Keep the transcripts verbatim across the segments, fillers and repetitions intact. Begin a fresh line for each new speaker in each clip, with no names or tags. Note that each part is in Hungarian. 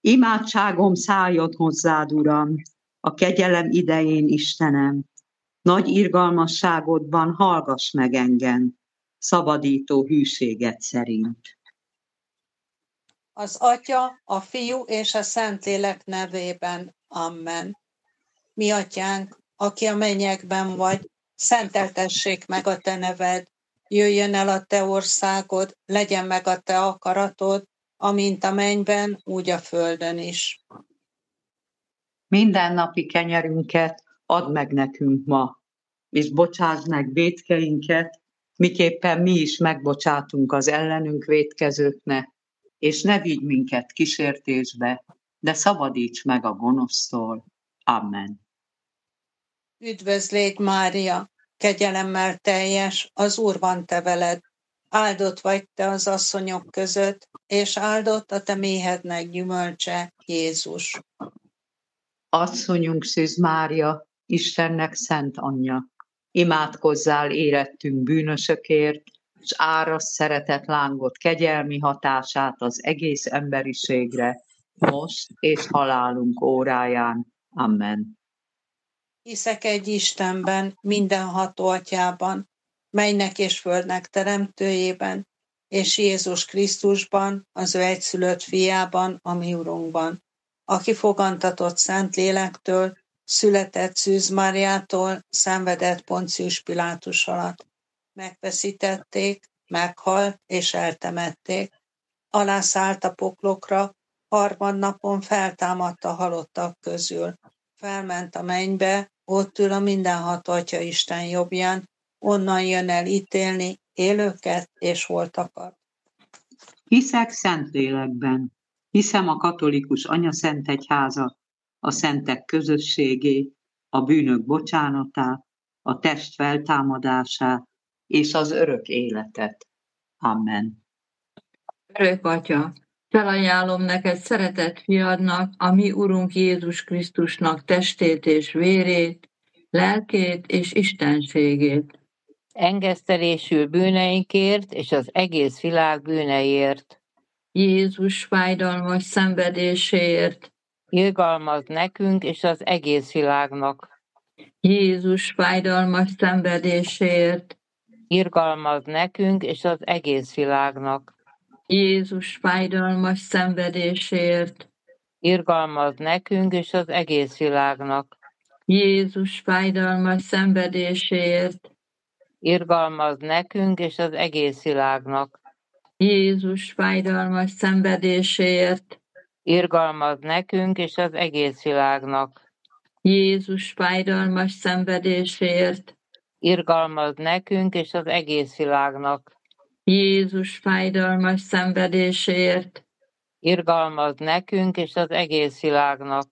Imádságom szálljon hozzád, Uram, a kegyelem idején, Istenem. Nagy irgalmasságodban hallgass meg engem, szabadító hűséged szerint.
Az Atya, a Fiú és a Szentlélek nevében. Amen. Mi Atyánk, aki a mennyekben vagy, szenteltessék meg a te neved, jöjjön el a te országod, legyen meg a te akaratod, amint a mennyben, úgy a földön is.
Mindennapi kenyerünket add meg nekünk ma, és bocsásd meg vétkeinket, miképpen mi is megbocsátunk az ellenünk vétkezőknek, és ne vigy minket kísértésbe, de szabadíts meg a gonosztól. Amen.
Üdvözlégy, Mária, kegyelemmel teljes, az Úr van te veled. Áldott vagy te az asszonyok között, és áldott a te méhednek gyümölcse, Jézus.
Asszonyunk Szűz Mária, Istennek szent anyja, imádkozzál érettünk bűnösökért, s árasd szeretet lángot kegyelmi hatását az egész emberiségre, most és halálunk óráján. Amen.
Hiszek egy Istenben, mindenható Atyában, mennynek és földnek teremtőjében, és Jézus Krisztusban, az ő egyszülött fiában, a mi Urunkban, aki fogantatott Szent Lélektől, született Szűz Máriától, szenvedett Poncius Pilátus alatt. Megfeszítették, meghalt és eltemették. Alászállt a poklokra, harmadnapon feltámadt a halottak közül. Felment a mennybe, ott ül a mindenható Atya Isten jobbján, onnan jön el ítélni élőket és holtakat.
Hiszek Szentlélekben, hiszem a katolikus anyaszentegyházat, a szentek közösségét, a bűnök bocsánatát, a test feltámadását és az örök életet. Amen.
Örök Atya, felajánlom neked szeretett fiadnak, a mi Urunk Jézus Krisztusnak testét és vérét, lelkét és istenségét.
Engesztelésül bűneinkért és az egész világ bűneiért.
Jézus fájdalmas szenvedéséért.
Irgalmazd nekünk és az egész világnak.
Jézus fájdalmas szenvedéséért.
Irgalmazd nekünk és az egész világnak.
Jézus fájdalmas szenvedéséért.
Irgalmazd nekünk és az egész világnak.
Jézus fájdalmas szenvedéséért.
Irgalmazd nekünk és az egész világnak.
Jézus fájdalmas szenvedéséért.
Irgalmazd nekünk és az egész világnak.
Jézus fájdalmas szenvedéséért.
Irgalmazd nekünk és az egész világnak.
Jézus fájdalmas szenvedéséért.
Irgalmazd nekünk és az egész világnak.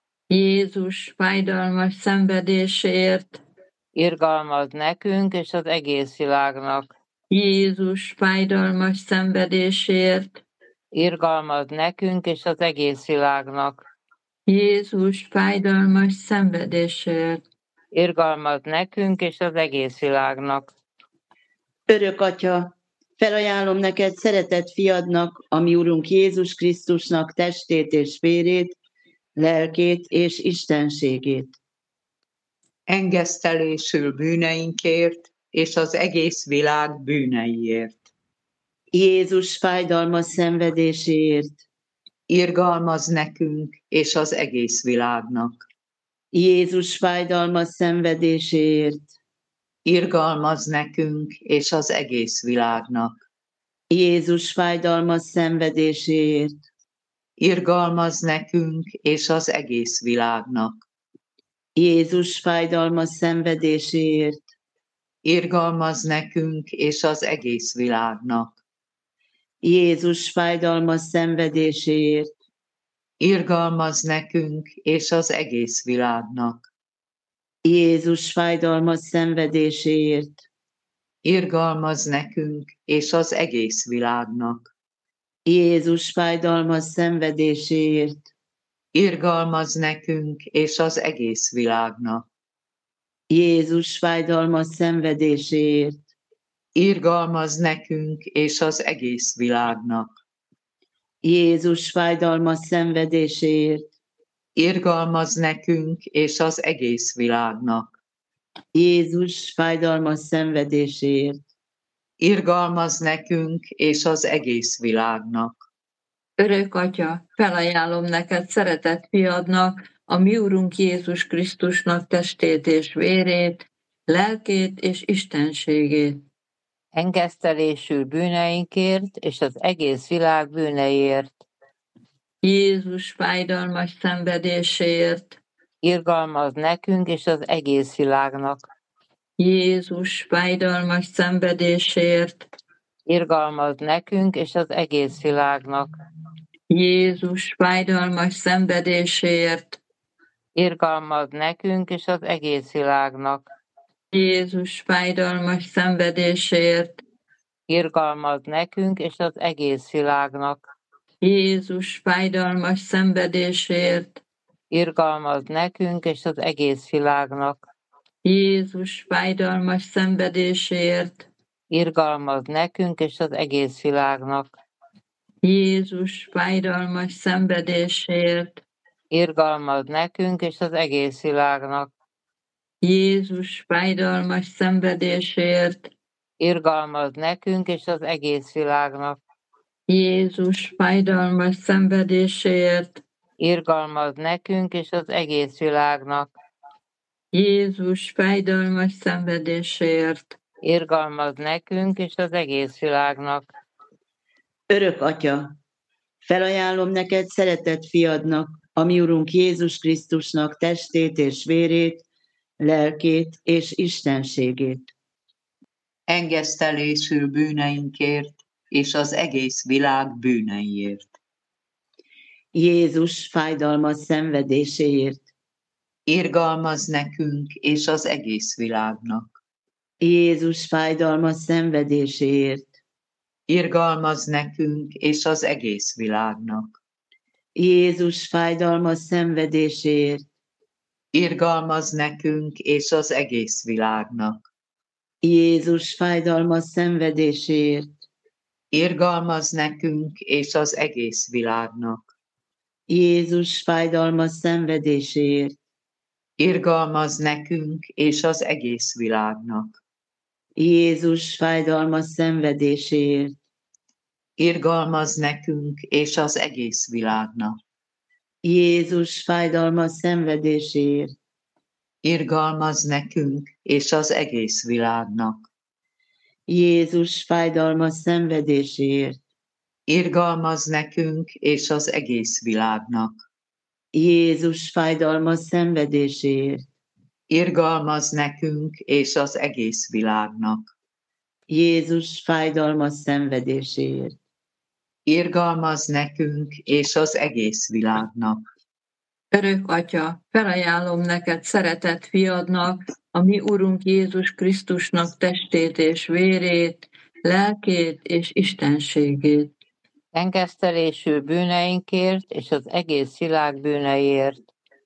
Jézus fájdalmas szenvedéséért.
Irgalmazd nekünk és az egész világnak.
Jézus fájdalmas szenvedéséért.
Irgalmazd nekünk és az egész világnak.
Jézus fájdalmas szenvedéséért.
Irgalmazd nekünk és az egész világnak.
Örök Atya, felajánlom neked szeretett fiadnak, a mi Urunk Jézus Krisztusnak testét és vérét, lelkét és istenségét.
Engesztelésül bűneinkért és az egész világ bűneiért.
Jézus fájdalmas szenvedéséért.
Irgalmazd nekünk és az egész világnak.
Jézus fájdalmas szenvedéséért.
Irgalmazd nekünk és az egész világnak.
Jézus fájdalmas szenvedéséért.
Irgalmazd nekünk és az egész világnak.
Jézus fájdalmas szenvedéséért.
Irgalmazd nekünk és az egész világnak.
Jézus fájdalmas szenvedéséért.
Irgalmazd nekünk és az egész világnak.
Jézus fájdalmas szenvedéséért.
Irgalmazd nekünk és az egész világnak.
Jézus fájdalmas szenvedéséért.
Irgalmazd nekünk és az egész világnak.
Jézus fájdalmas szenvedéséért.
Irgalmazd nekünk és az egész világnak.
Jézus fájdalmas szenvedéséért,
irgalmaz nekünk és az egész világnak.
Jézus fájdalmas szenvedéséért,
Irgalmaz nekünk és az egész világnak.
Örök Atya, felajánlom neked szeretett fiadnak, a mi Urunk Jézus Krisztusnak testét és vérét, lelkét és istenségét.
Engesztelésül bűneinkért és az egész világ bűneiért.
Jézus fájdalmas szenvedéséért,
Irgalmaz nekünk és az egész világnak.
Jézus fájdalmas szenvedéséért,
Irgalmaz nekünk és az egész világnak.
Jézus fájdalmas szenvedéséért,
Irgalmaz nekünk és az egész világnak.
Jézus fájdalmas szenvedéséért,
Irgalmaz nekünk és az egész világnak.
Jézus fájdalmas szenvedéséért,
Irgalmaz nekünk és az egész világnak.
Jézus fájdalmas szenvedéséért,
Irgalmaz nekünk és az egész világnak.
Jézus fájdalmas szenvedéséért,
Irgalmaz nekünk és az egész világnak.
Jézus fájdalmas szenvedéséért,
Irgalmaz nekünk és az egész világnak.
Jézus fájdalmas szenvedéséért,
Irgalmaz nekünk és az egész világnak.
Jézus fájdalmas szenvedéséért,
Irgalmaz nekünk és az egész világnak.
Örök Atya, felajánlom neked szeretett fiadnak, a mi Urunk Jézus Krisztusnak testét és vérét, lelkét és istenségét.
Engesztelésül bűneinkért és az egész világ bűneiért.
Jézus fájdalmas szenvedéséért,
Irgalmaz nekünk és az egész világnak.
Jézus fájdalmas szenvedéséért,
Irgalmaz nekünk és az egész világnak.
Jézus fájdalmas szenvedéséért,
Irgalmaz nekünk és az egész világnak.
Jézus fájdalmas szenvedéséért,
Irgalmaz nekünk és az egész világnak.
Jézus fájdalmas szenvedéséért,
Irgalmaz nekünk és az egész világnak.
Jézus fájdalmas szenvedéséért,
Irgalmaz nekünk és az egész világnak.
Jézus fájdalmas szenvedéséért,
Irgalmaz nekünk és az egész világnak.
Jézus fájdalmas szenvedéséért,
Irgalmaz nekünk és az egész világnak.
Jézus fájdalmas szenvedéséért,
Irgalmaz nekünk és az egész világnak.
Jézus fájdalmas szenvedéséért,
Irgalmaz nekünk és az egész világnak.
Örök Atya, felajánlom neked szeretett fiadnak, a mi Urunk Jézus Krisztusnak testét és vérét, lelkét és istenségét.
Engesztelésül bűneinkért és az egész világ bűneiért.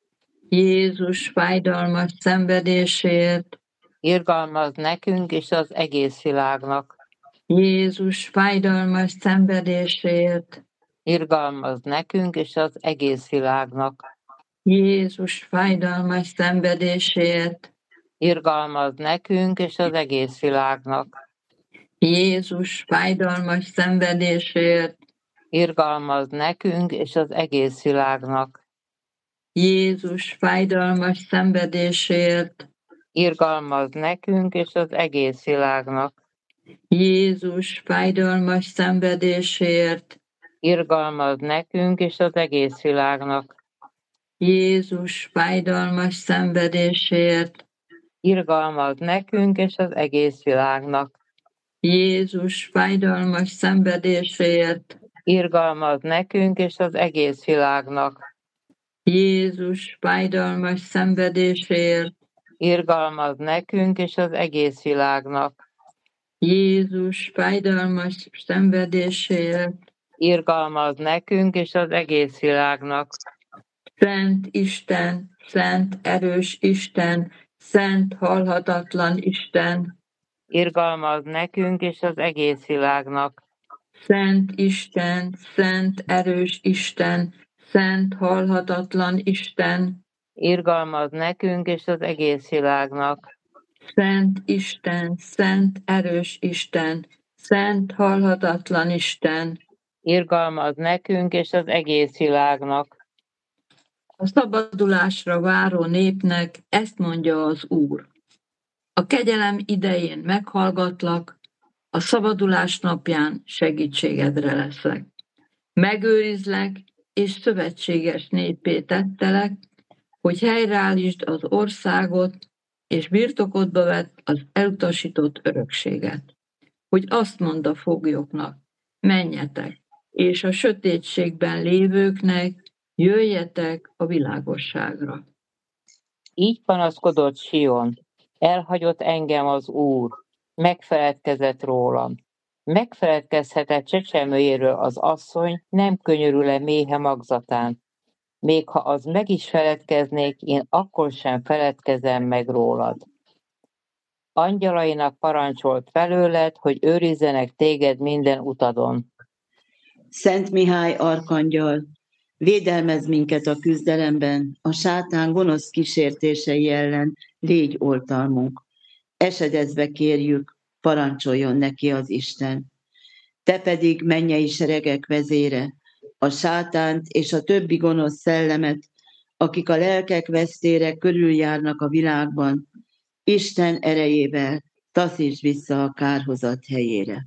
Jézus fájdalmas szenvedéséért,
Irgalmaz nekünk és az egész világnak.
Jézus fájdalmas szenvedéséért,
Irgalmaz nekünk és az egész világnak.
Jézus fájdalmas szenvedéséért,
Irgalmaz nekünk és az egész világnak.
Jézus fájdalmas szenvedéséért,
Irgalmaz nekünk és az egész világnak.
Jézus fájdalmas szenvedéséért,
Irgalmaz nekünk és az egész világnak.
Jézus fájdalmas szenvedéséért,
Irgalmaz nekünk és az egész világnak.
Jézus fájdalmas szenvedéséért,
Irgalmaz nekünk és az egész világnak.
Jézus fájdalmas szenvedéséért,
Irgalmaz nekünk és az egész világnak.
Jézus fájdalmas szenvedéséért,
Irgalmaz nekünk és az egész világnak.
Jézus fájdalmas szenvedéséért,
Irgalmaz nekünk és az egész világnak.
Szent Isten, szent erős Isten, szent halhatatlan Isten,
Irgalmaz nekünk és az egész világnak.
Szent Isten, szent erős Isten, szent halhatatlan Isten,
irgalmaz nekünk és az egész világnak.
Szent Isten, szent erős Isten, szent halhatatlan Isten,
Irgalmaz nekünk és az egész világnak.
a szabadulásra váró népnek ezt mondja az Úr. A kegyelem idején meghallgatlak, a szabadulás napján segítségedre leszek. Megőrizlek és szövetséges népé tettelek, hogy helyreállítsd az országot, és birtokodba vedd az elutasított örökséget. Hogy azt mondd a foglyoknak, menjetek, és a sötétségben lévőknek jöjjetek a világosságra.
Így panaszkodott Sion, elhagyott engem az Úr, megfeledkezett rólam. Megfeledkezhetett csecsemőjéről az asszony, nem könyörül-e méhe magzatán. Még ha az meg is feledkeznék, én akkor sem feledkezem meg rólad. Angyalainak parancsolt felőled, hogy őrizzenek téged minden utadon.
Szent Mihály arkangyal, védelmez minket a küzdelemben, a sátán gonosz kísértései ellen légy oltalmunk. Esedezve kérjük, parancsoljon neki az Isten. Te pedig, mennyei seregek vezére, a sátánt és a többi gonosz szellemet, akik a lelkek vesztére körüljárnak a világban, Isten erejével taszítsd vissza a kárhozat helyére.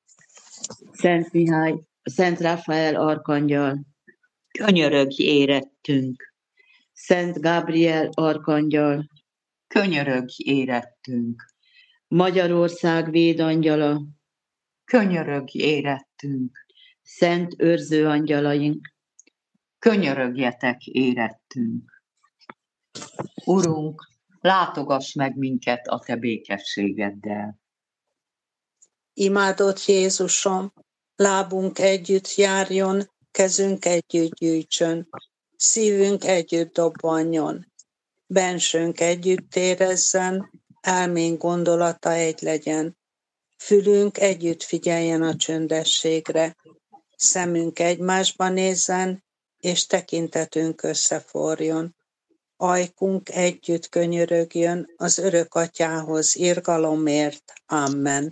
Szent Mihály, Szent Rafael arkangyal,
Könyörögj érettünk,
Szent Gabriel arkangyal,
könyörögj érettünk,
Magyarország védangyala,
könyörögj érettünk,
Szent őrző angyalaink,
könyörögjetek érettünk. Urunk, látogass meg minket a te békességeddel.
Imádott Jézusom, lábunk együtt járjon, kezünk együtt gyűjtsön, szívünk együtt dobbanjon, bensőnk együtt érezzen, elménk gondolata egy legyen, fülünk együtt figyeljen a csöndességre, szemünk egymásba nézzen, és tekintetünk összeforjon. Ajkunk együtt könyörögjön az örök atyához irgalomért. Amen.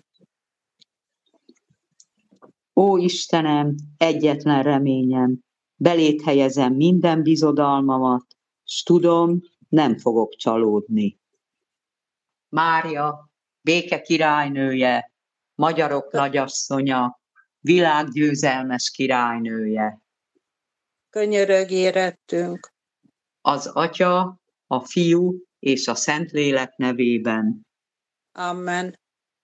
Ó Istenem, egyetlen reményem, beléd helyezem minden bizodalmamat, s tudom, nem fogok csalódni. Mária, béke királynője, magyarok nagyasszonya, világgyőzelmes királynője.
Könyörögj érettünk.
Az Atya, a Fiú és a Szentlélek nevében.
Amen.